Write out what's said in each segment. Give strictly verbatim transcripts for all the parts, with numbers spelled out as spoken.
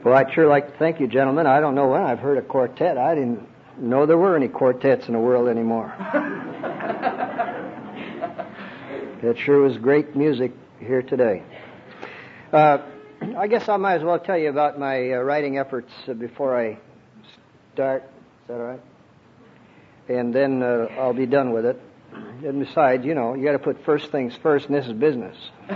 Well, I'd sure like to thank you, gentlemen. I don't know when I've heard a quartet. I didn't know there were any quartets in the world anymore. It sure was great music here today. Uh, I guess I might as well tell you about my uh, writing efforts uh, before I start. Is that all right? And then uh, I'll be done with it. And besides, you know, you got to put first things first, and this is business.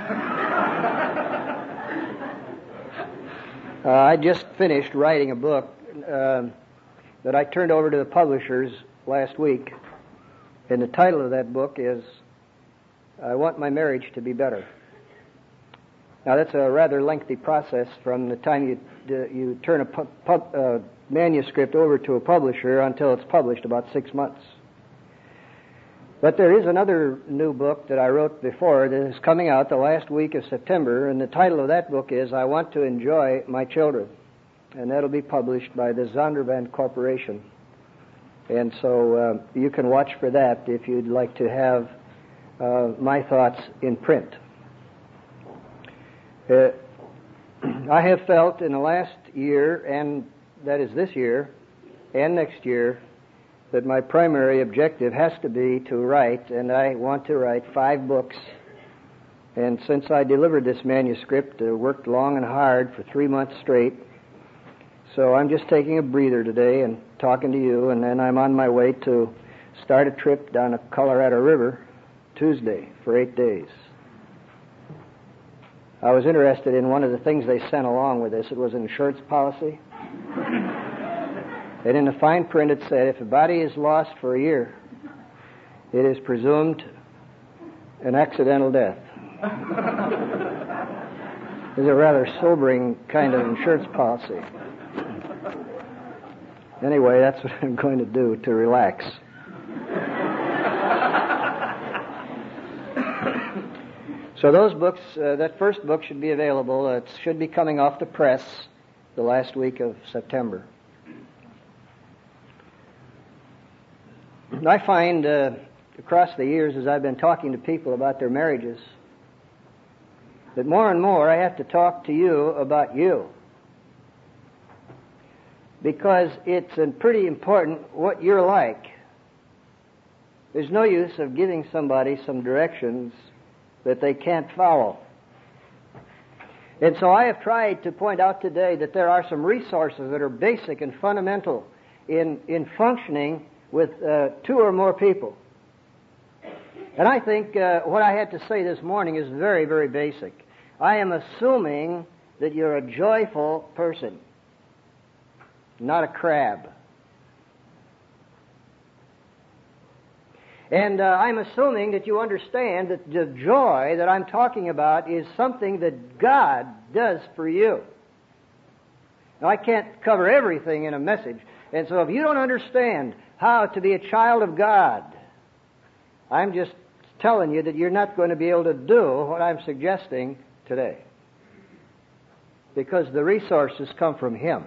Uh, I just finished writing a book uh, that I turned over to the publishers last week, and the title of that book is I Want My Marriage to Be Better. Now, that's a rather lengthy process from the time you uh, you turn a pu- pub, uh, manuscript over to a publisher until it's published, about six months. But there is another new book that I wrote before that is coming out the last week of September, and the title of that book is I Want to Enjoy My Children. And that'll be published by the Zondervan Corporation. And so uh, you can watch for that if you'd like to have uh, my thoughts in print. Uh, I have felt in the last year, and that is this year, and next year, that my primary objective has to be to write, and I want to write five books. And since I delivered this manuscript, I worked long and hard for three months straight. So I'm just taking a breather today and talking to you, and then I'm on my way to start a trip down the Colorado River Tuesday for eight days. I was interested in one of the things they sent along with this. It was an insurance policy. And in the fine print it said, if a body is lost for a year, it is presumed an accidental death. It's a rather sobering kind of insurance policy. Anyway, that's what I'm going to do to relax. So those books, uh, that first book should be available. It should be coming off the press the last week of September. I find uh, across the years as I've been talking to people about their marriages that more and more I have to talk to you about you. Because it's uh, pretty important what you're like. There's no use of giving somebody some directions that they can't follow. And so I have tried to point out today that there are some resources that are basic and fundamental in, in functioning with uh, two or more people. And I think uh, what I had to say this morning is very, very basic. I am assuming that you're a joyful person, not a crab. And uh, I'm assuming that you understand that the joy that I'm talking about is something that God does for you. Now, I can't cover everything in a message. And so if you don't understand how to be a child of God, I'm just telling you that you're not going to be able to do what I'm suggesting today. Because the resources come from Him.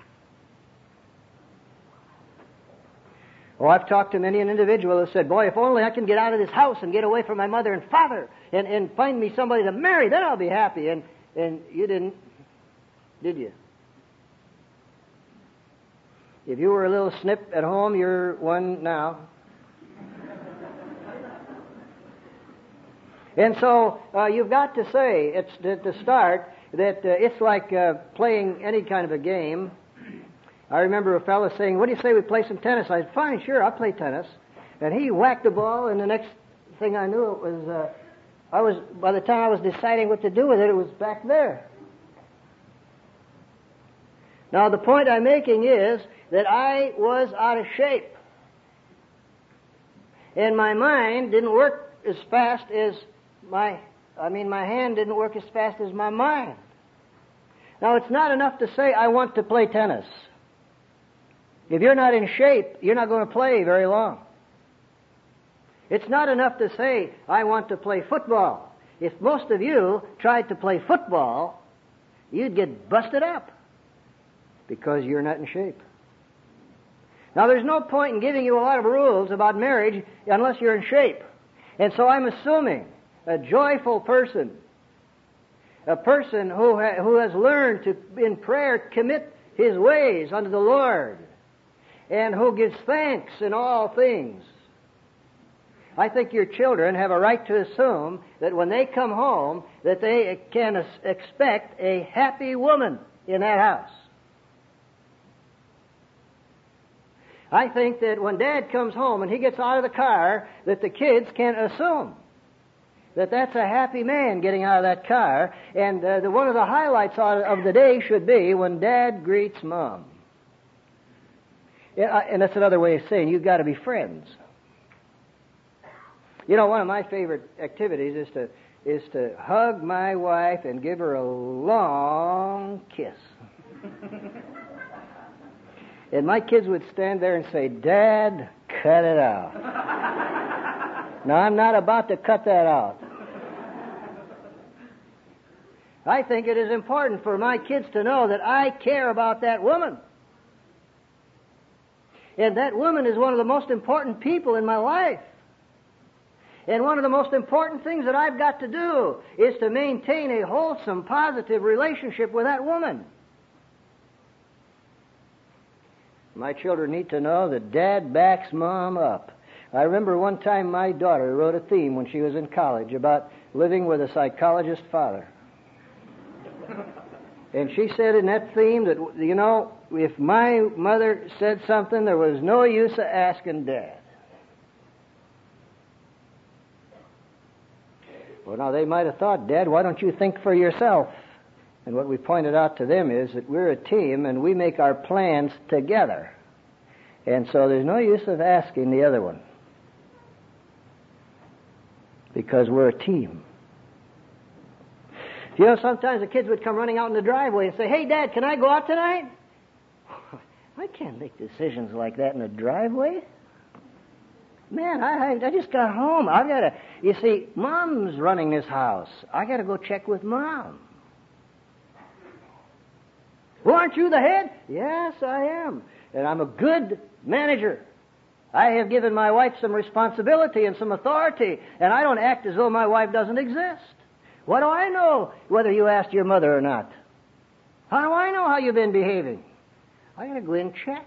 Oh, I've talked to many an individual who said, boy, if only I can get out of this house and get away from my mother and father and, and find me somebody to marry, then I'll be happy. And, and you didn't, did you? If you were a little snip at home, you're one now. And so uh, you've got to say, it's to, to start, that uh, it's like uh, playing any kind of a game. I remember a fellow saying, what do you say we play some tennis? I said, fine, sure, I'll play tennis. And he whacked the ball, and the next thing I knew, it was, uh, I was, by the time I was deciding what to do with it, it was back there. Now, the point I'm making is that I was out of shape. And my mind didn't work as fast as my, I mean, my hand didn't work as fast as my mind. Now, it's not enough to say, I want to play tennis. If you're not in shape, you're not going to play very long. It's not enough to say, I want to play football. If most of you tried to play football, you'd get busted up because you're not in shape. Now, there's no point in giving you a lot of rules about marriage unless you're in shape. And so I'm assuming a joyful person. A person who, ha- who has learned to, in prayer, commit his ways unto the Lord, and who gives thanks in all things. I think your children have a right to assume that when they come home, that they can as- expect a happy woman in that house. I think that when Dad comes home and he gets out of the car, that the kids can assume that that's a happy man getting out of that car, and uh, the, one of the highlights of the day should be when Dad greets Mom. Yeah, and that's another way of saying you've got to be friends. You know, one of my favorite activities is to is to hug my wife and give her a long kiss. And my kids would stand there and say, "Dad, cut it out." Now, I'm not about to cut that out. I think it is important for my kids to know that I care about that woman. And that woman is one of the most important people in my life. And one of the most important things that I've got to do is to maintain a wholesome, positive relationship with that woman. My children need to know that Dad backs Mom up. I remember one time my daughter wrote a theme when she was in college about living with a psychologist father. And she said in that theme that, you know, if my mother said something, there was no use of asking Dad. Well, now they might have thought, "Dad, why don't you think for yourself?" And what we pointed out to them is that we're a team and we make our plans together. And so there's no use of asking the other one, because we're a team. You know, sometimes the kids would come running out in the driveway and say, "Hey, Dad, can I go out tonight?" I can't make decisions like that in the driveway. Man, I, I just got home. I've got to, you see, Mom's running this house. I got to go check with Mom. "Well, aren't you the head?" "Yes, I am. And I'm a good manager. I have given my wife some responsibility and some authority, and I don't act as though my wife doesn't exist. What do I know whether you asked your mother or not? How do I know how you've been behaving? I got to go in and check."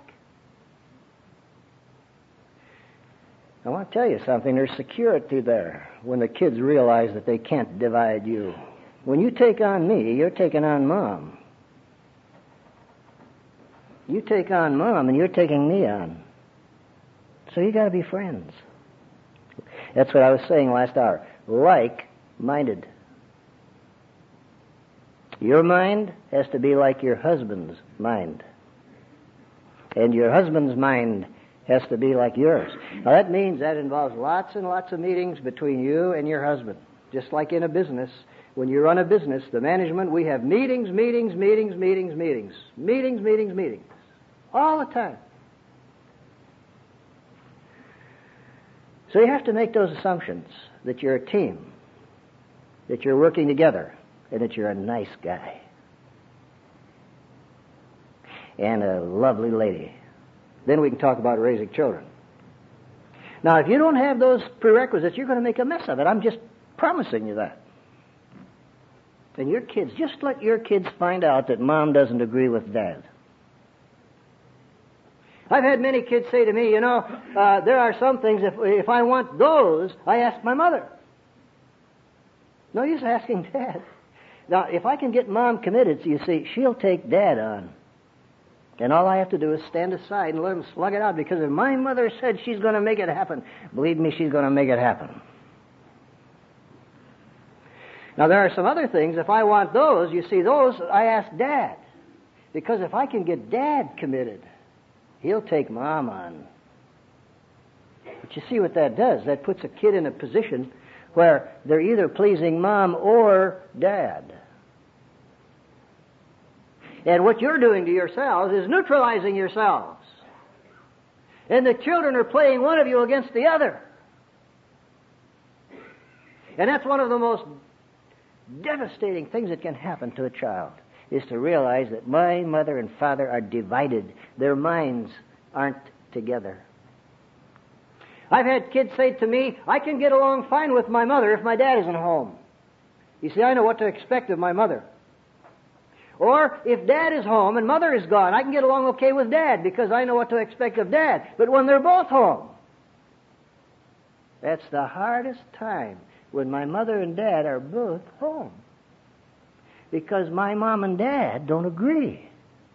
I want to tell you something. There's security there when the kids realize that they can't divide you. When you take on me, you're taking on Mom. You take on Mom, and you're taking me on. So you got to be friends. That's what I was saying last hour. Like-minded. Your mind has to be like your husband's mind. And your husband's mind has to be like yours. Now that means that involves lots and lots of meetings between you and your husband. Just like in a business, when you run a business, the management, we have meetings, meetings, meetings, meetings, meetings. Meetings, meetings, meetings. All the time. So you have to make those assumptions that you're a team, that you're working together, and that you're a nice guy and a lovely lady. Then we can talk about raising children. Now, if you don't have those prerequisites, you're going to make a mess of it. I'm just promising you that. And your kids, just let your kids find out that Mom doesn't agree with Dad. I've had many kids say to me, you know, uh, there are some things, if, if I want those, I ask my mother. No use asking Dad. Now, if I can get Mom committed, so you see, she'll take Dad on. And all I have to do is stand aside and let him slug it out, because if my mother said she's going to make it happen, believe me, she's going to make it happen. Now, there are some other things, if I want those, you see, those I ask Dad. Because if I can get Dad committed, he'll take Mom on. But you see what that does? That puts a kid in a position where they're either pleasing Mom or Dad. And what you're doing to yourselves is neutralizing yourselves. And the children are playing one of you against the other. And that's one of the most devastating things that can happen to a child, is to realize that my mother and father are divided. Their minds aren't together. I've had kids say to me, I can get along fine with my mother if my dad isn't home. You see, I know what to expect of my mother. Or if Dad is home and Mother is gone, I can get along okay with Dad because I know what to expect of Dad. But when they're both home, that's the hardest time, when my Mother and Dad are both home. Because my Mom and Dad don't agree.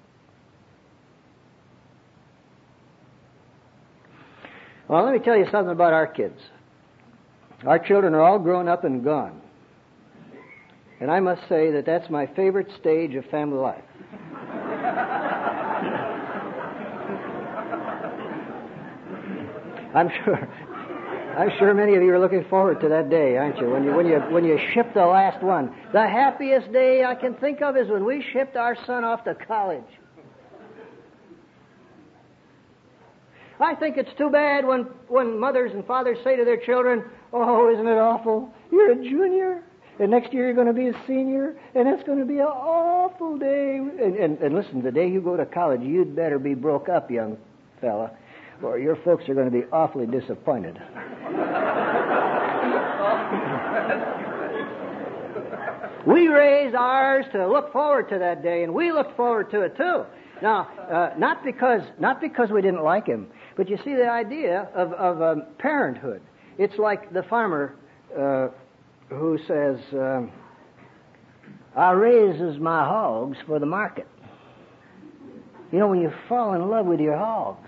Well, let me tell you something about our kids. Our children are all grown up and gone. And I must say that that's my favorite stage of family life. I'm sure I'm sure many of you are looking forward to that day, aren't you? When you when you when you ship the last one. The happiest day I can think of is when we shipped our son off to college. I think it's too bad when, when mothers and fathers say to their children, "Oh, isn't it awful? You're a junior, and next year you're going to be a senior, and it's going to be an awful day." And, and, and listen, the day you go to college, you'd better be broke up, young fella, or your folks are going to be awfully disappointed. We raised ours to look forward to that day, and we looked forward to it too. Now, uh, not because not because we didn't like him, but you see the idea of, of um, parenthood. It's like the farmer uh, who says, uh, "I raises my hogs for the market." You know, when you fall in love with your hogs.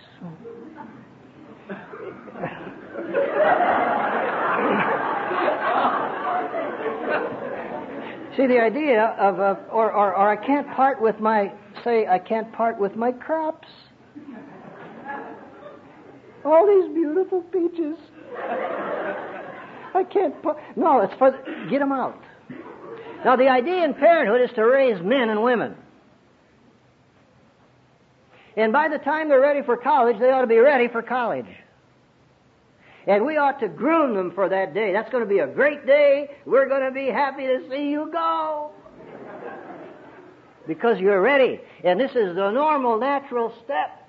See, the idea of, uh, or, or, or I can't part with my, say, I can't part with my crops. All these beautiful peaches. I can't part. No, it's for, the, get them out. Now, the idea in parenthood is to raise men and women. And by the time they're ready for college, they ought to be ready for college. And we ought to groom them for that day. That's going to be a great day. We're going to be happy to see you go. Because you're ready. And this is the normal, natural step.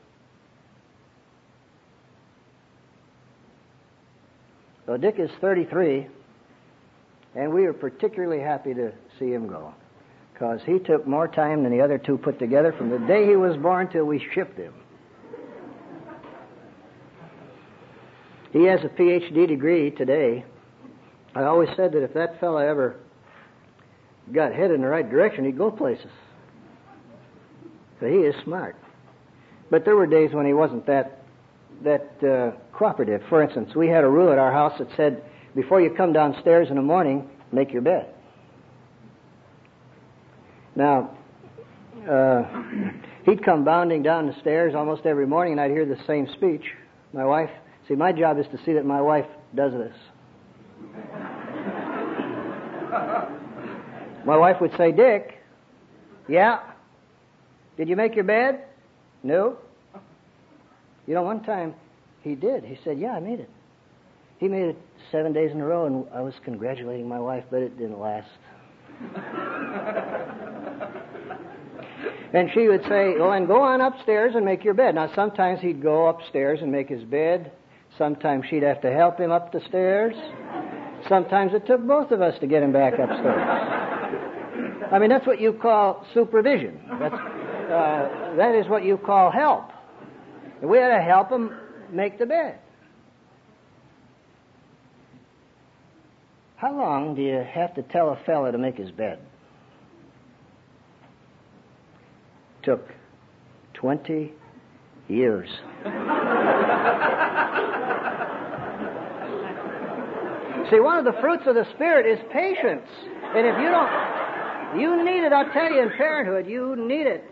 So Dick is thirty-three, and we are particularly happy to see him go. Because he took more time than the other two put together from the day he was born till we shipped him. He has a P H D degree today. I always said that if that fella ever got headed in the right direction, he'd go places. So he is smart. But there were days when he wasn't that that uh, cooperative. For instance, we had a rule at our house that said, before you come downstairs in the morning, make your bed. Now, uh, he'd come bounding down the stairs almost every morning, and I'd hear the same speech. My wife... See, my job is to see that my wife does this. My wife would say, "Dick, yeah? Did you make your bed?" "No." You know, one time he did. He said, "Yeah, I made it." He made it seven days in a row, and I was congratulating my wife, but it didn't last. And she would say, "Well, then go on upstairs and make your bed." Now, sometimes he'd go upstairs and make his bed. Sometimes she'd have to help him up the stairs. Sometimes it took both of us to get him back upstairs. I mean, that's what you call supervision. That's, uh, that is what you call help. And we had to help him make the bed. How long do you have to tell a fella to make his bed? Took twenty years. See, one of the fruits of the Spirit is patience. And if you don't, you need it, I'll tell you, in parenthood, you need it.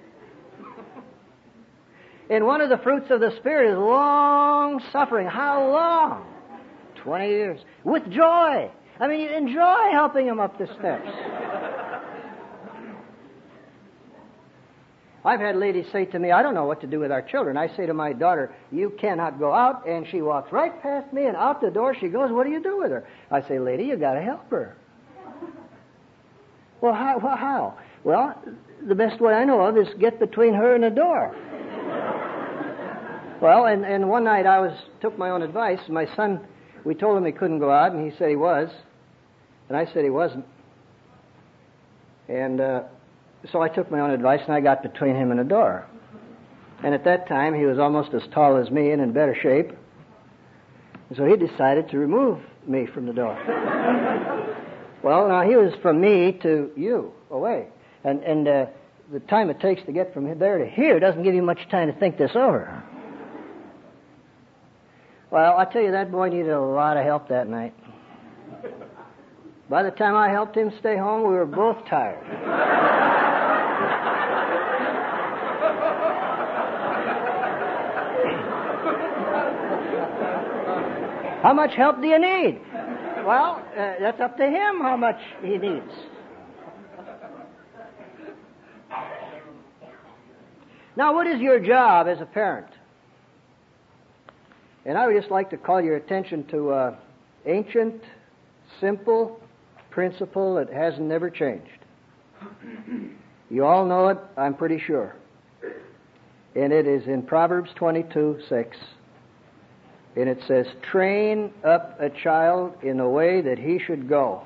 And one of the fruits of the Spirit is long suffering. How long? Twenty years. With joy. I mean, you enjoy helping him up the steps. I've had ladies say to me, "I don't know what to do with our children." I say to my daughter, "You cannot go out," and she walks right past me, and out the door she goes. "What do you do with her?" I say, "Lady, you got to help her." Well, how, well, how? Well, the best way I know of is get between her and the door. Well, and, and one night I was took my own advice. My son, we told him he couldn't go out, and he said he was. And I said he wasn't. And uh, so I took my own advice, and I got between him and the door. And at that time, he was almost as tall as me and in better shape. And so he decided to remove me from the door. Well, now he was from me to you, away. And, and uh, the time it takes to get from there to here doesn't give you much time to think this over. Well, I tell you, that boy needed a lot of help that night. By the time I helped him stay home, we were both tired. How much help do you need? Well, uh, that's up to him how much he needs. Now, what is your job as a parent? And I would just like to call your attention to an ancient, simple principle that has never changed. You all know it, I'm pretty sure. And it is in Proverbs twenty-two six. And it says, train up a child in the way that he should go.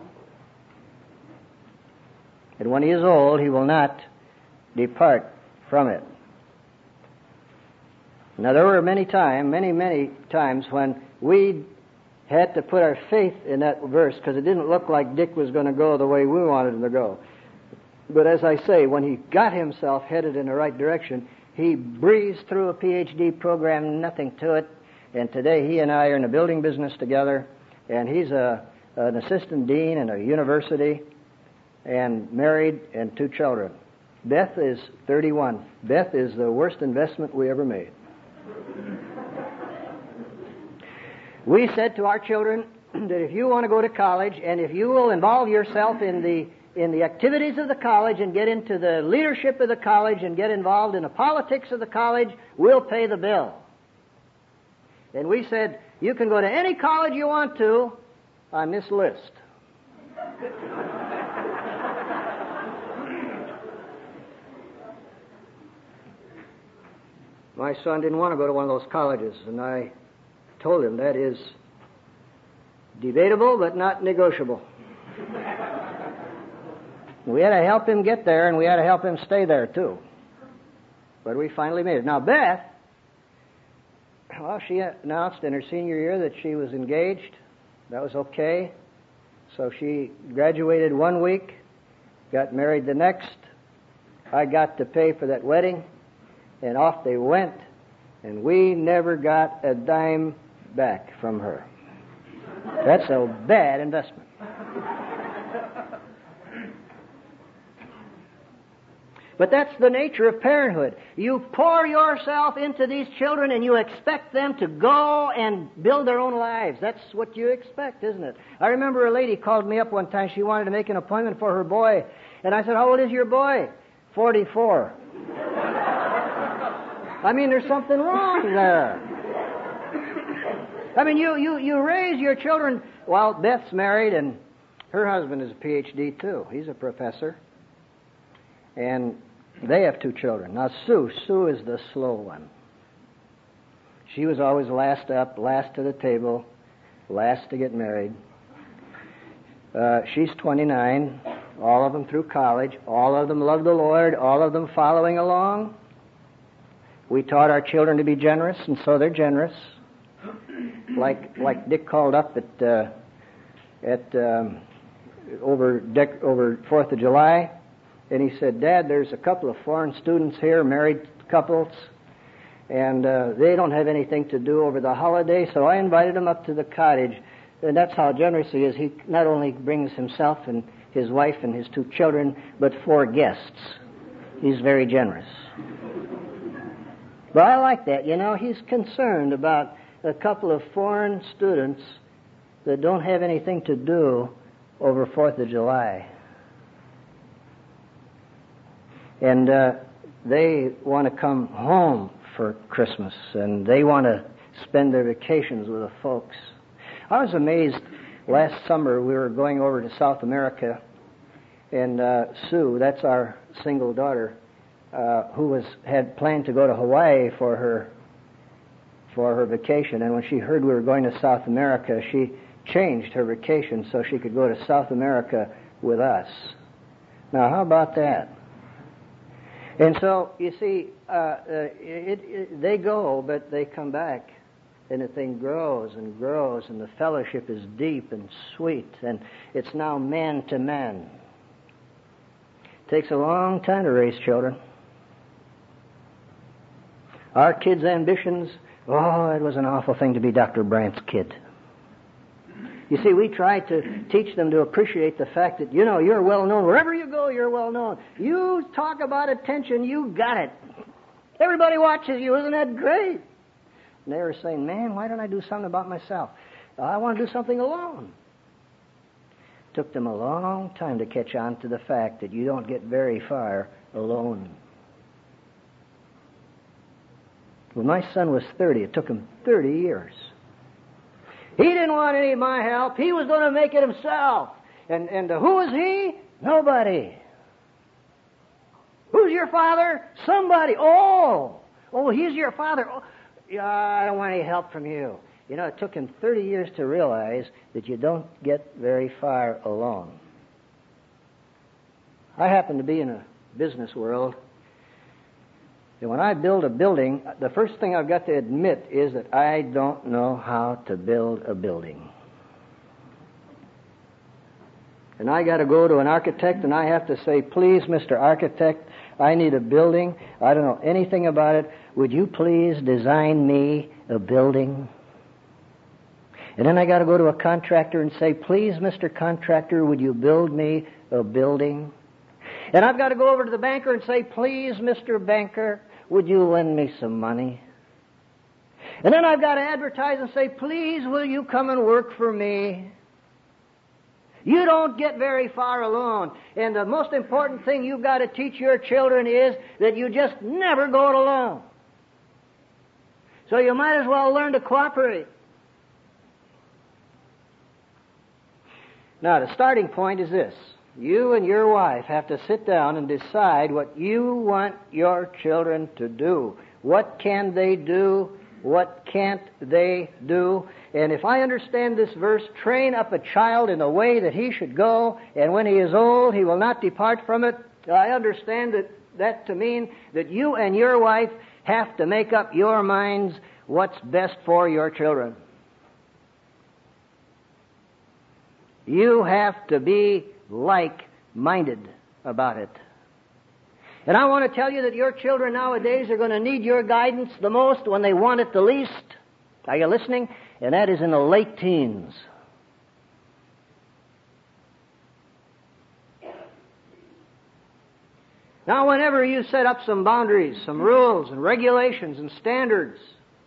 And when he is old, he will not depart from it. Now, there were many times, many, many times when we had to put our faith in that verse because it didn't look like Dick was going to go the way we wanted him to go. But as I say, when he got himself headed in the right direction, he breezed through a P H D program, nothing to it. And today he and I are in the building business together, and he's a, an assistant dean in a university, and married, and two children. Beth is thirty-one. Beth is the worst investment we ever made. We said to our children that if you want to go to college, and if you will involve yourself in the in the activities of the college and get into the leadership of the college and get involved in the politics of the college, we'll pay the bill. And we said, you can go to any college you want to on this list. My son didn't want to go to one of those colleges, and I told him that is debatable but not negotiable. We had to help him get there, and we had to help him stay there, too. But we finally made it. Now, Beth, well, she announced in her senior year that she was engaged. That was okay. So she graduated one week, got married the next. I got to pay for that wedding, and off they went, and we never got a dime back from her. That's a bad investment. But that's the nature of parenthood. You pour yourself into these children and you expect them to go and build their own lives. That's what you expect, isn't it? I remember a lady called me up one time. She wanted to make an appointment for her boy. And I said, how old is your boy? forty-four. I mean, there's something wrong there. I mean, you, you, you raise your children. Well, Beth's married and her husband is a P H D too. He's a professor. And they have two children. Now, Sue, Sue is the slow one. She was always last up, last to the table, last to get married. Uh, she's twenty-nine, all of them through college, all of them love the Lord, all of them following along. We taught our children to be generous, and so they're generous. Like like Dick called up at uh, at um, over Dick, over Fourth of July. And he said, Dad, there's a couple of foreign students here, married couples, and uh, they don't have anything to do over the holiday, so I invited them up to the cottage. And that's how generous he is. He not only brings himself and his wife and his two children, but four guests. He's very generous. But I like that. You know, he's concerned about a couple of foreign students that don't have anything to do over Fourth of July. And uh, they want to come home for Christmas, and they want to spend their vacations with the folks. I was amazed last summer. We were going over to South America, and uh, Sue, that's our single daughter, uh, who was had planned to go to Hawaii for her for her vacation. And when she heard we were going to South America, she changed her vacation so she could go to South America with us. Now, how about that? And so, you see, uh, uh, it, it, they go, but they come back. And the thing grows and grows, and the fellowship is deep and sweet, and it's now man to man. It takes a long time to raise children. Our kids' ambitions, oh, it was an awful thing to be Doctor Brandt's kid. You see, we try to teach them to appreciate the fact that, you know, you're well known. Wherever you go, you're well known. You talk about attention, you got it. Everybody watches you. Isn't that great? And they were saying, man, why don't I do something about myself? I want to do something alone. It took them a long time to catch on to the fact that you don't get very far alone. When my son was thirty, it took him thirty years. He didn't want any of my help. He was going to make it himself. And, and uh, who is he? Nobody. Who's your father? Somebody. Oh, oh, he's your father. Oh. Yeah, I don't want any help from you. You know, it took him thirty years to realize that you don't get very far alone. I happen to be in a business world, and when I build a building, the first thing I've got to admit is that I don't know how to build a building. And I got to go to an architect, and I have to say, please, Mister Architect, I need a building. I don't know anything about it. Would you please design me a building? And then I got to go to a contractor and say, please, Mister Contractor, would you build me a building? And I've got to go over to the banker and say, please, Mister Banker, would you lend me some money? And then I've got to advertise and say, please, will you come and work for me? You don't get very far alone. And the most important thing you've got to teach your children is that you just never go it alone. So you might as well learn to cooperate. Now, the starting point is this. You and your wife have to sit down and decide what you want your children to do. What can they do? What can't they do? And if I understand this verse, train up a child in the way that he should go, and when he is old, he will not depart from it. I understand that, that to mean that you and your wife have to make up your minds what's best for your children. You have to be like-minded about it. And I want to tell you that your children nowadays are going to need your guidance the most when they want it the least. Are you listening? And that is in the late teens. Now, whenever you set up some boundaries, some rules and regulations and standards,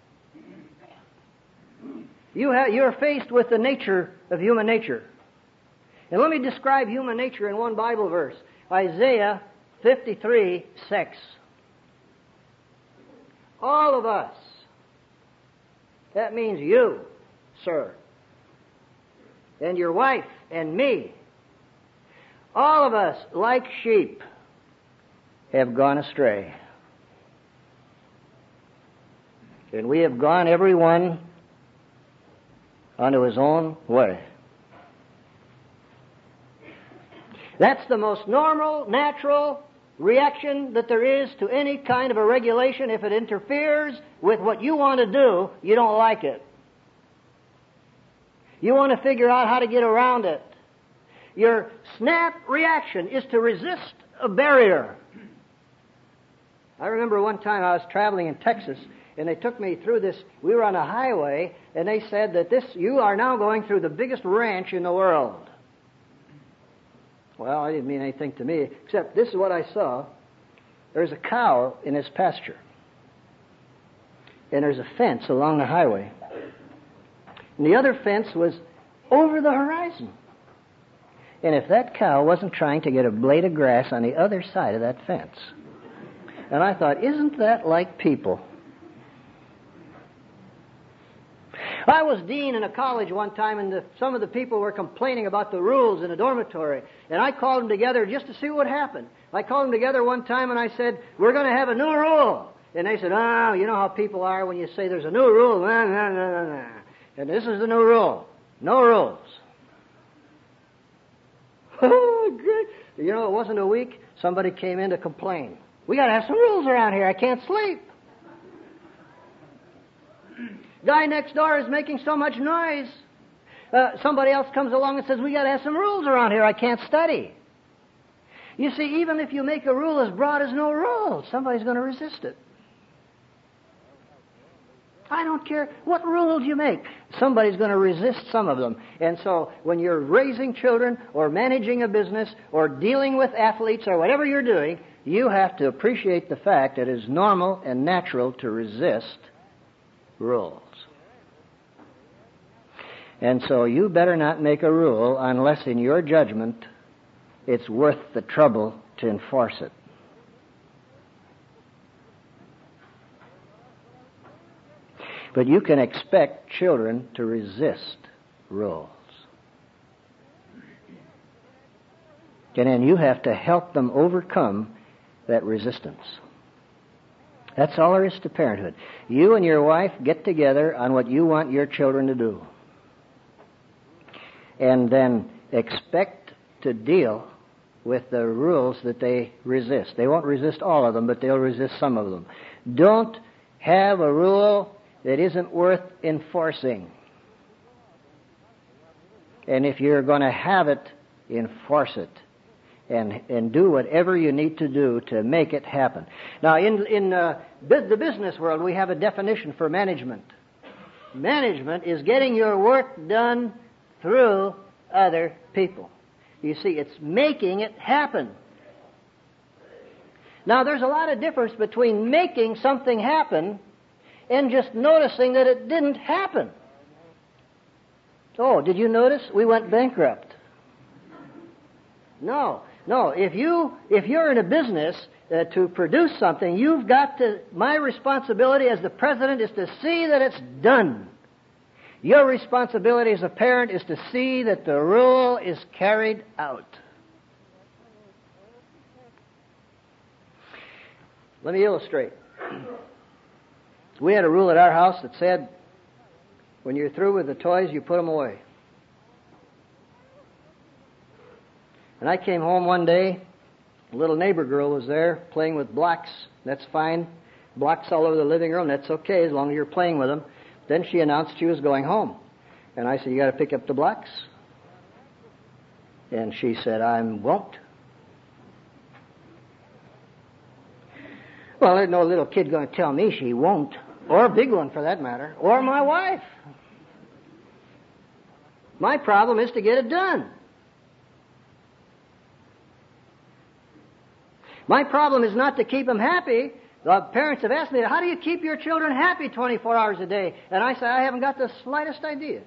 you have, you're faced with the nature of human nature. And let me describe human nature in one Bible verse. Isaiah fifty-three, six. All of us, that means you, sir, and your wife and me, all of us, like sheep, have gone astray. And we have gone every one unto his own way. That's the most normal, natural reaction that there is to any kind of a regulation. If it interferes with what you want to do, you don't like it. You want to figure out how to get around it. Your snap reaction is to resist a barrier. I remember one time I was traveling in Texas, and they took me through this. We were on a highway, and they said that this, you are now going through the biggest ranch in the world. Well, I didn't mean anything to me, except this is what I saw. There's a cow in his pasture. And there's a fence along the highway. And the other fence was over the horizon. And if that cow wasn't trying to get a blade of grass on the other side of that fence. And I thought, isn't that like people? I was dean in a college one time, and the, some of the people were complaining about the rules in a dormitory. And I called them together just to see what happened. I called them together one time, and I said, we're going to have a new rule. And they said, oh, you know how people are when you say there's a new rule. Nah, nah, nah, nah, nah. And this is the new rule. No rules. Oh, great. You know, it wasn't a week, somebody came in to complain. We got to have some rules around here. I can't sleep. Guy next door is making so much noise. Uh, somebody else comes along and says, we got to have some rules around here. I can't study. You see, even if you make a rule as broad as no rule, somebody's going to resist it. I don't care what rules you make. Somebody's going to resist some of them. And so when you're raising children or managing a business or dealing with athletes or whatever you're doing, you have to appreciate the fact that it is normal and natural to resist rules. And so you better not make a rule unless in your judgment it's worth the trouble to enforce it. But you can expect children to resist rules. And then you have to help them overcome that resistance. That's all there is to parenthood. You and your wife get together on what you want your children to do. And then expect to deal with the rules that they resist. They won't resist all of them, but they'll resist some of them. Don't have a rule that isn't worth enforcing. And if you're going to have it, enforce it. And and do whatever you need to do to make it happen. Now, in, in uh, the business world, we have a definition for management. Management is getting your work done through other people. You see, it's making it happen. Now, there's a lot of difference between making something happen and just noticing that it didn't happen. Oh, did you notice we went bankrupt? No, no. If you if you're in a business uh, to produce something, you've got to. My responsibility as the president is to see that it's done. Your responsibility as a parent is to see that the rule is carried out. Let me illustrate. We had a rule at our house that said, when you're through with the toys, you put them away. And I came home one day, a little neighbor girl was there playing with blocks. That's fine. Blocks all over the living room, that's okay as long as you're playing with them. Then she announced she was going home. And I said, you got to pick up the blocks? And she said, I won't. Well, there's no little kid going to tell me she won't. Or a big one, for that matter. Or my wife. My problem is to get it done. My problem is not to keep them happy. The parents have asked me, how do you keep your children happy twenty-four hours a day? And I say, I haven't got the slightest idea.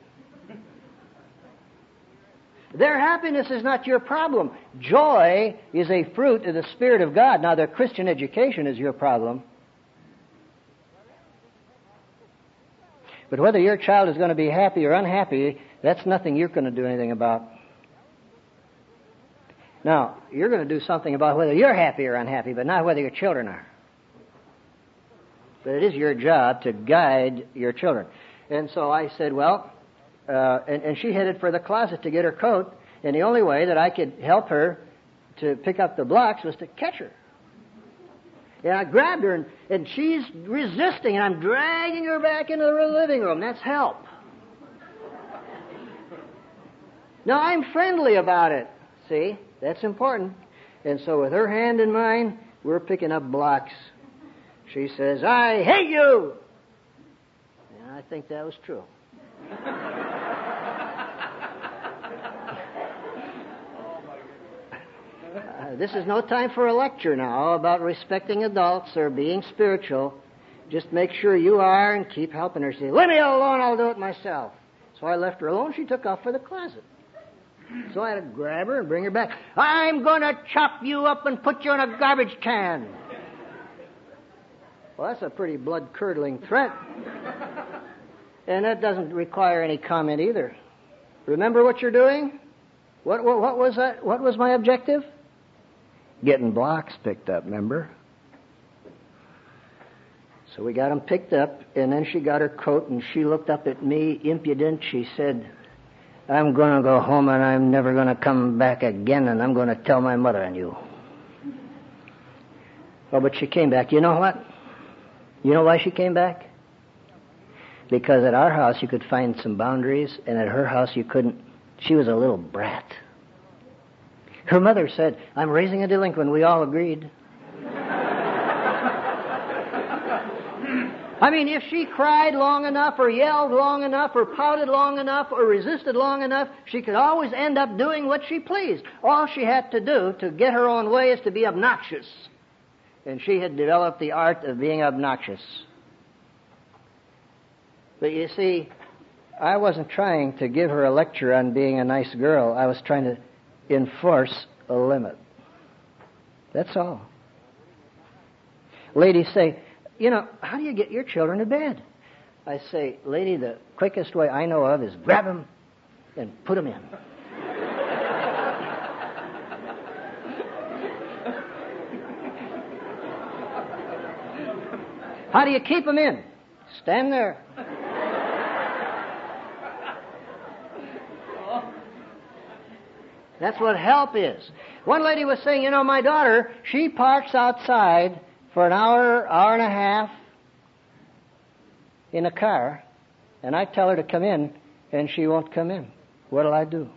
Their happiness is not your problem. Joy is a fruit of the Spirit of God. Now, their Christian education is your problem. But whether your child is going to be happy or unhappy, that's nothing you're going to do anything about. Now, you're going to do something about whether you're happy or unhappy, but not whether your children are. But it is your job to guide your children. And so I said, well, uh, and, and she headed for the closet to get her coat, and the only way that I could help her to pick up the blocks was to catch her. And I grabbed her, and, and she's resisting, and I'm dragging her back into the living room. That's help. Now, I'm friendly about it. See? That's important. And so with her hand in mine, we're picking up blocks. She says, I hate you! And I think that was true. uh, this is no time for a lecture now about respecting adults or being spiritual. Just make sure you are and keep helping her. She said, leave me alone, I'll do it myself. So I left her alone. She took off for the closet. So I had to grab her and bring her back. I'm going to chop you up and put you in a garbage can. Well, that's a pretty blood-curdling threat. And that doesn't require any comment either. Remember what you're doing? What, what, what was that? What was my objective? Getting blocks picked up, remember? So we got them picked up, and then she got her coat, and she looked up at me, impudent. She said, I'm going to go home and I'm never going to come back again, and I'm going to tell my mother and you. Oh, but she came back. You know what? You know why she came back? Because at our house you could find some boundaries, and at her house you couldn't. She was a little brat. Her mother said, I'm raising a delinquent. We all agreed. I mean, if she cried long enough or yelled long enough or pouted long enough or resisted long enough, she could always end up doing what she pleased. All she had to do to get her own way is to be obnoxious. And she had developed the art of being obnoxious. But you see, I wasn't trying to give her a lecture on being a nice girl. I was trying to enforce a limit. That's all. Ladies say, you know, how do you get your children to bed? I say, lady, the quickest way I know of is grab them and put them in. How do you keep them in? Stand there. That's what help is. One lady was saying, you know, my daughter, she parks outside for an hour, hour and a half in a car, and I tell her to come in, and she won't come in. What'll I do?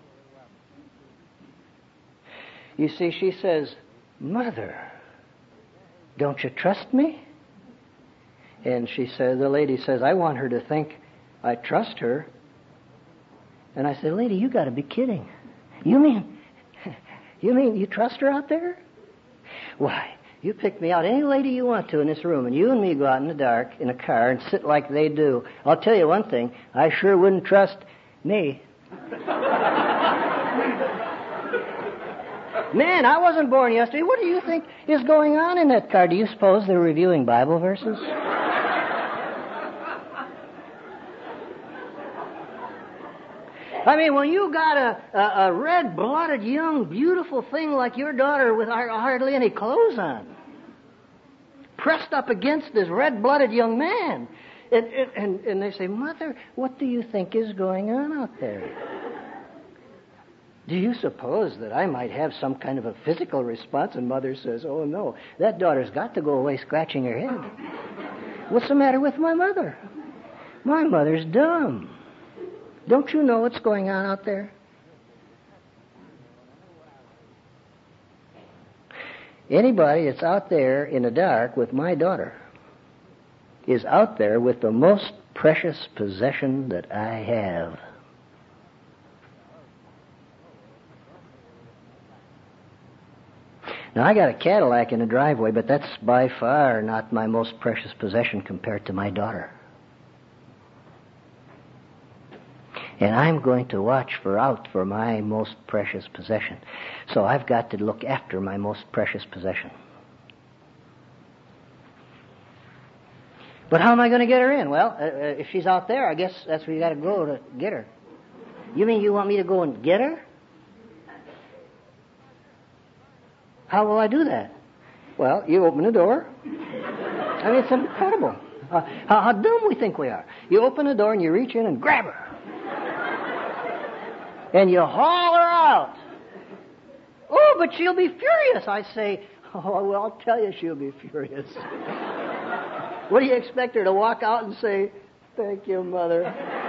You see, she says, Mother, don't you trust me? And she says, the lady says, I want her to think I trust her. And I said, lady, you got to be kidding. You mean, you mean you trust her out there? Why, you pick me out any lady you want to in this room, and you and me go out in the dark in a car and sit like they do. I'll tell you one thing, I sure wouldn't trust me. Man, I wasn't born yesterday. What do you think is going on in that car? Do you suppose they're reviewing Bible verses? I mean, when you got a, a, a red-blooded, young, beautiful thing like your daughter with hardly any clothes on, pressed up against this red-blooded young man, and, and, and they say, Mother, what do you think is going on out there? Do you suppose that I might have some kind of a physical response? And Mother says, oh, no, that daughter's got to go away scratching her head. What's the matter with my mother? My mother's dumb. Don't you know what's going on out there? Anybody that's out there in the dark with my daughter is out there with the most precious possession that I have. Now, I got a Cadillac in the driveway, but that's by far not my most precious possession compared to my daughter. And I'm going to watch for out for my most precious possession. So I've got to look after my most precious possession. But how am I going to get her in? Well, uh, if she's out there, I guess that's where you got to go to get her. You mean you want me to go and get her? How will I do that? Well, you open the door. I mean, it's incredible. Uh, how, how dumb we think we are. You open the door and you reach in and grab her. And you haul her out. Oh, but she'll be furious. I say, oh, well, I'll tell you she'll be furious. What do you expect her to walk out and say, thank you, Mother?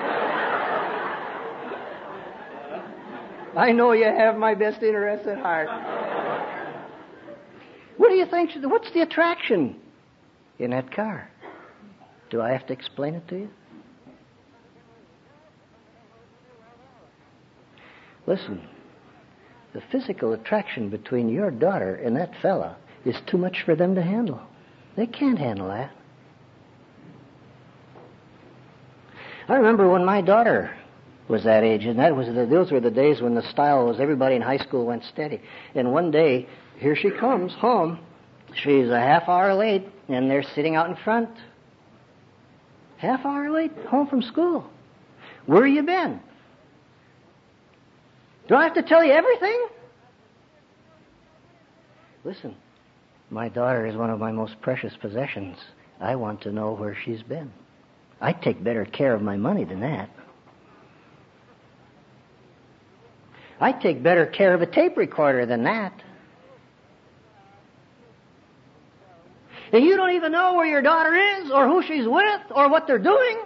I know you have my best interests at heart. What do you think? What's the attraction in that car? Do I have to explain it to you? Listen, the physical attraction between your daughter and that fella is too much for them to handle. They can't handle that. I remember when my daughter was that age, and that was the, those were the days when the style was everybody in high school went steady. And one day, here she comes home. She's a half hour late, and they're sitting out in front. Half hour late, home from school. Where you been? Do I have to tell you everything? Listen, my daughter is one of my most precious possessions. I want to know where she's been. I take better care of my money than that. I take better care of a tape recorder than that. And you don't even know where your daughter is, or who she's with, or what they're doing.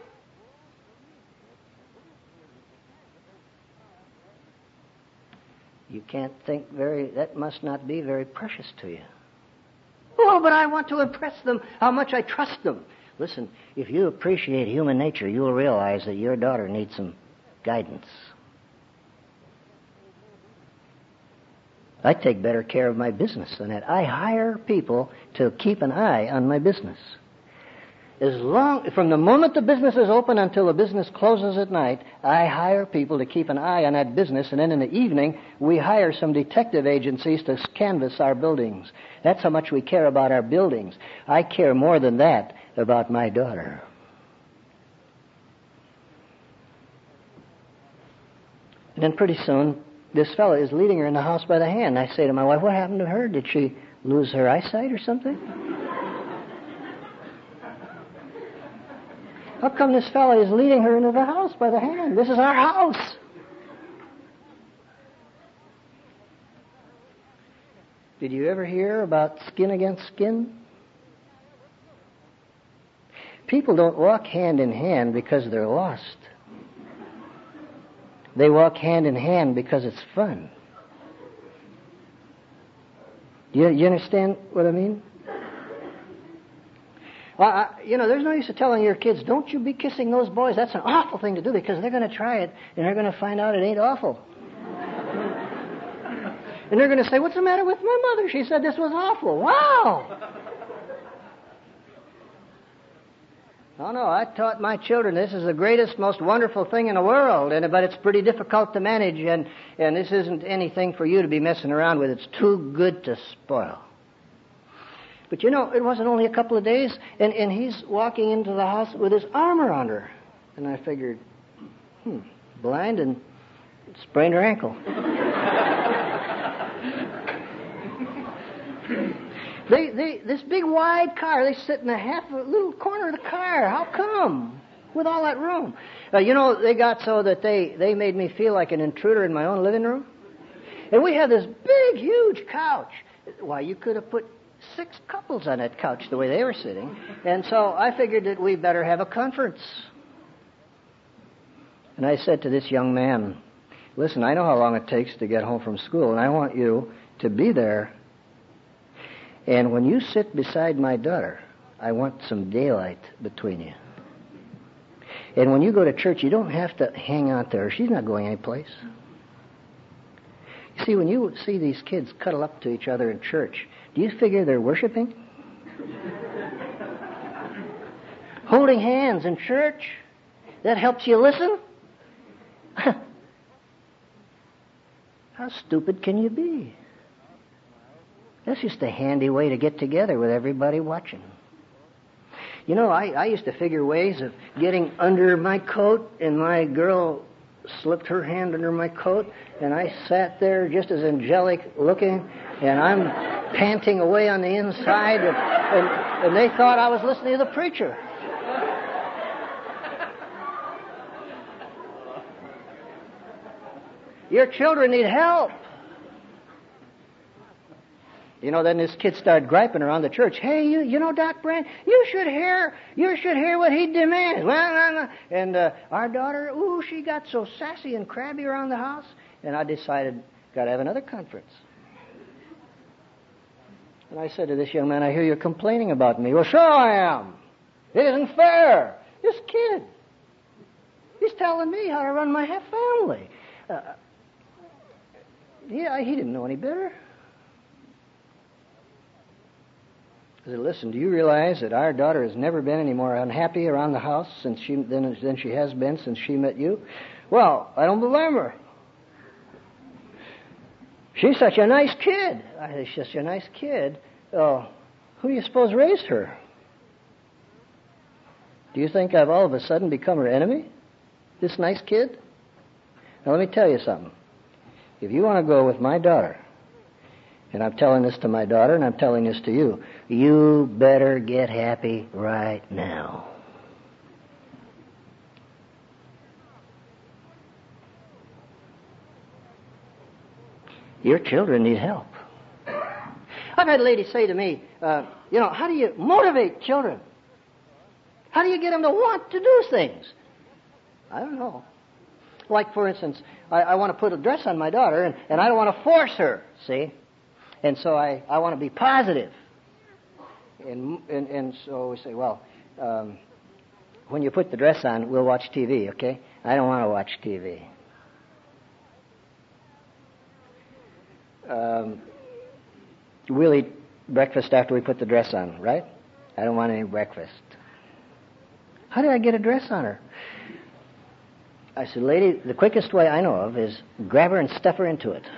You can't think very, that must not be very precious to you. Oh, but I want to impress them how much I trust them. Listen, if you appreciate human nature, you'll realize that your daughter needs some guidance. I take better care of my business than that. I hire people to keep an eye on my business. As long, from the moment the business is open until the business closes at night, I hire people to keep an eye on that business, and then in the evening, we hire some detective agencies to canvass our buildings. That's how much we care about our buildings. I care more than that about my daughter. And then pretty soon, this fellow is leading her in the house by the hand. I say to my wife, what happened to her? Did she lose her eyesight or something? How come this fellow is leading her into the house by the hand? This is our house. Did you ever hear about skin against skin? People don't walk hand in hand because they're lost. They walk hand in hand because it's fun. You, you understand what I mean? Well, I, you know, there's no use of telling your kids, don't you be kissing those boys. That's an awful thing to do, because they're going to try it, and they're going to find out it ain't awful. And they're going to say, what's the matter with my mother? She said this was awful. Wow! Oh, no, I taught my children this is the greatest, most wonderful thing in the world, and but it's pretty difficult to manage, and, and this isn't anything for you to be messing around with. It's too good to spoil. But you know, it wasn't only a couple of days, and, and he's walking into the house with his arm around her. And I figured, hmm, blind and sprained her ankle. they, they, this big wide car, they sit in a half a little corner of the car. How come? With all that room. Uh, you know, they got so that they, they made me feel like an intruder in my own living room. And we have this big, huge couch. Why, you could have put six couples on that couch the way they were sitting. And so I figured that we better have a conference. And I said to this young man, listen, I know how long it takes to get home from school, and I want you to be there. And when you sit beside my daughter, I want some daylight between you. And when you go to church, you don't have to hang out there. She's not going anyplace. You see, when you see these kids cuddle up to each other in church, do you figure they're worshiping? Holding hands in church? That helps you listen? How stupid can you be? That's just a handy way to get together with everybody watching. You know, I, I used to figure ways of getting under my coat, and my girl slipped her hand under my coat, and I sat there just as angelic looking, and I'm panting away on the inside, and, and, and they thought I was listening to the preacher. Your children need help. You know, then this kid started griping around the church. Hey, you, you know, Doc Brand, you should hear, you should hear what he demands. And uh, our daughter, ooh, she got so sassy and crabby around the house. And I decided, got to have another conference. And I said to this young man, I hear you're complaining about me. Well, sure I am. It isn't fair. This kid, he's telling me how to run my half family. Uh, yeah, he didn't know any better. I said, listen, do you realize that our daughter has never been any more unhappy around the house since she than, than she has been since she met you? Well, I don't blame her. She's such a nice kid. I said, she's such a nice kid. Oh, who do you suppose raised her? Do you think I've all of a sudden become her enemy? This nice kid? Now, let me tell you something. If you want to go with my daughter, and I'm telling this to my daughter, and I'm telling this to you, you better get happy right now. Your children need help. I've had ladies say to me, uh, you know, how do you motivate children? How do you get them to want to do things? I don't know. Like, for instance, I, I want to put a dress on my daughter, and, and I don't want to force her, see? And so I, I want to be positive. And, and, and so we say, well, um, when you put the dress on, we'll watch T V, okay? I don't want to watch T V. Um, we'll eat breakfast after we put the dress on, right? I don't want any breakfast. How did I get a dress on her? I said, lady, the quickest way I know of is grab her and stuff her into it.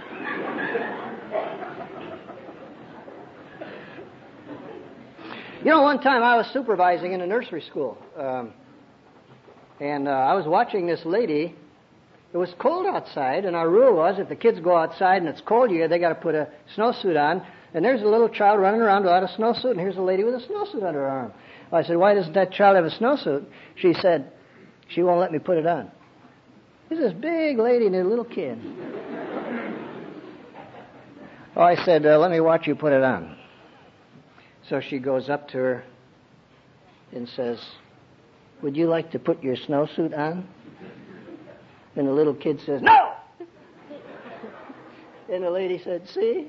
You know, one time I was supervising in a nursery school, um, and uh, I was watching this lady. It was cold outside, and our rule was if the kids go outside and it's cold here, they got to put a snowsuit on. And there's a little child running around without a snowsuit, and here's a lady with a snowsuit under her arm. I said, why doesn't that child have a snowsuit? She said, she won't let me put it on. There's this big lady and a little kid. Oh, I said, uh, let me watch you put it on. So she goes up to her and says, would you like to put your snowsuit on? And the little kid says, no! And the lady said, see?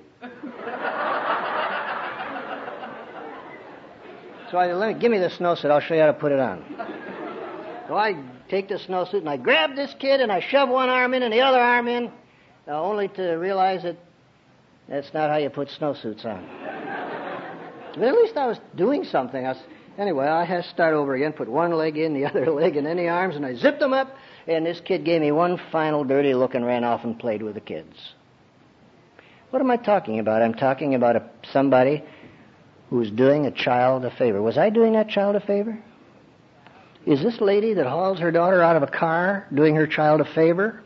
So I said, let me, give me the snowsuit, I'll show you how to put it on. So I take the snowsuit and I grab this kid and I shove one arm in and the other arm in, uh, only to realize that that's not how you put snowsuits on. But at least I was doing something. I was, anyway, I had to start over again, put one leg in, the other leg, and then the arms, and I zipped them up, and this kid gave me one final dirty look and ran off and played with the kids. What am I talking about? I'm talking about a, somebody who's doing a child a favor. Was I doing that child a favor? Is this lady that hauls her daughter out of a car doing her child a favor?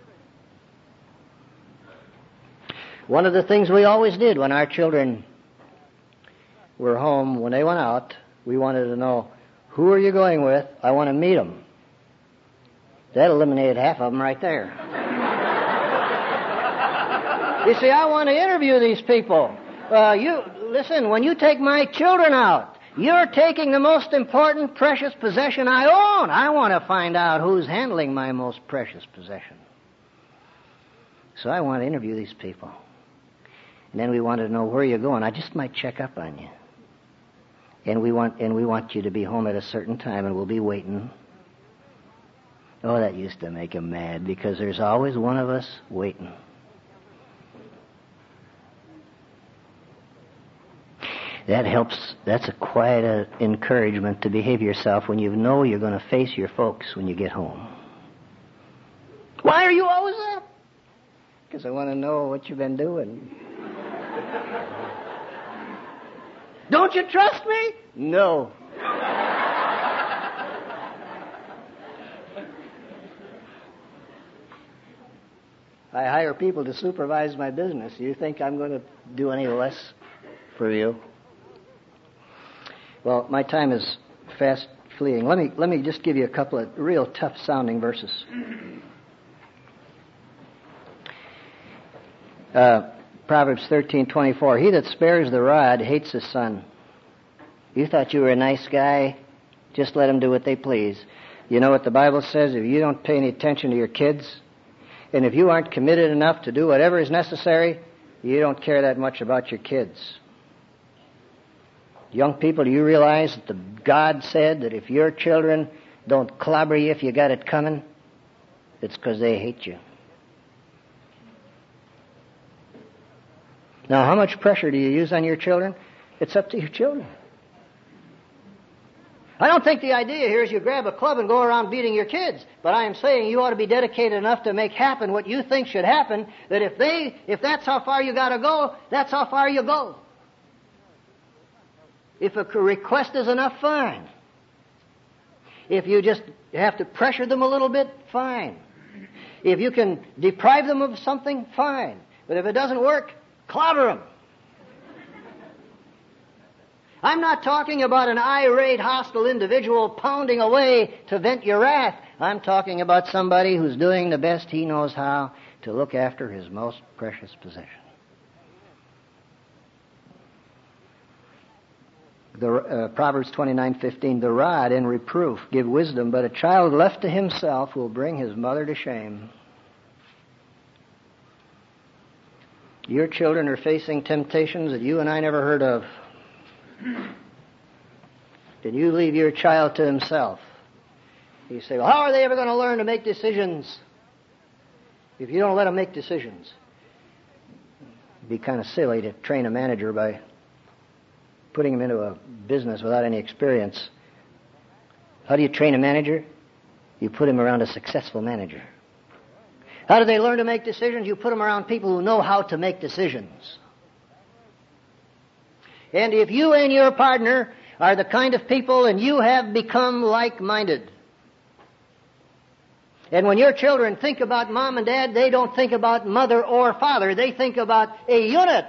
One of the things we always did when our children were home, when they went out, we wanted to know, who are you going with? I want to meet them. That eliminated half of them right there. You see, I want to interview these people. Uh, you listen, when you take my children out, you're taking the most important, precious possession I own. I want to find out who's handling my most precious possession. So I want to interview these people. And then we wanted to know where you're going. I just might check up on you. And we want and we want you to be home at a certain time, and we'll be waiting. Oh, that used to make him mad, because there's always one of us waiting. That helps. That's a quite an encouragement to behave yourself when you know you're going to face your folks when you get home. Why are you always up? Because I want to know what you've been doing. Don't you trust me? No. I hire people to supervise my business. Do you think I'm going to do any less for you? Well, my time is fast fleeing. Let me let me just give you a couple of real tough sounding verses. Uh, Proverbs thirteen twenty-four. He that spares the rod hates his son. You thought you were a nice guy? Just let them do what they please. You know what the Bible says? If you don't pay any attention to your kids, and if you aren't committed enough to do whatever is necessary, you don't care that much about your kids. Young people, do you realize that the God said that if your children don't clobber you if you got it coming, it's because they hate you? Now, how much pressure do you use on your children? It's up to your children. I don't think the idea here is you grab a club and go around beating your kids, but I am saying you ought to be dedicated enough to make happen what you think should happen, that if they, if that's how far you got to go, that's how far you go. If a request is enough, fine. If you just have to pressure them a little bit, fine. If you can deprive them of something, fine. But if it doesn't work, clobber them. I'm not talking about an irate, hostile individual pounding away to vent your wrath. I'm talking about somebody who's doing the best he knows how to look after his most precious possession. The uh, Proverbs twenty-nine fifteen, the rod in reproof give wisdom, but a child left to himself will bring his mother to shame. Your children are facing temptations that you and I never heard of. Did you leave your child to himself? You say, well, how are they ever going to learn to make decisions if you don't let them make decisions? It'd be kind of silly to train a manager by putting him into a business without any experience. How do you train a manager? You put him around a successful manager. How do they learn to make decisions? You put them around people who know how to make decisions. And if you and your partner are the kind of people and you have become like-minded, and when your children think about mom and dad, they don't think about mother or father. They think about a unit.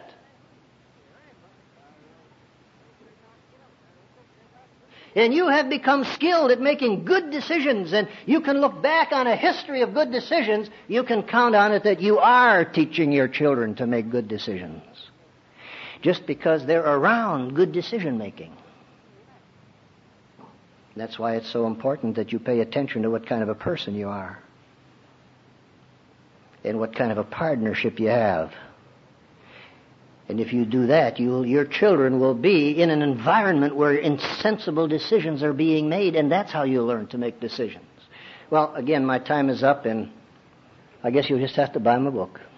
And you have become skilled at making good decisions, and you can look back on a history of good decisions. You can count on it that you are teaching your children to make good decisions, just because they're around good decision making. That's why it's so important that you pay attention to what kind of a person you are and what kind of a partnership you have. And if you do that, you'll, your children will be in an environment where insensible decisions are being made, and that's how you learn to make decisions. Well, again, my time is up, and I guess you'll just have to buy my book.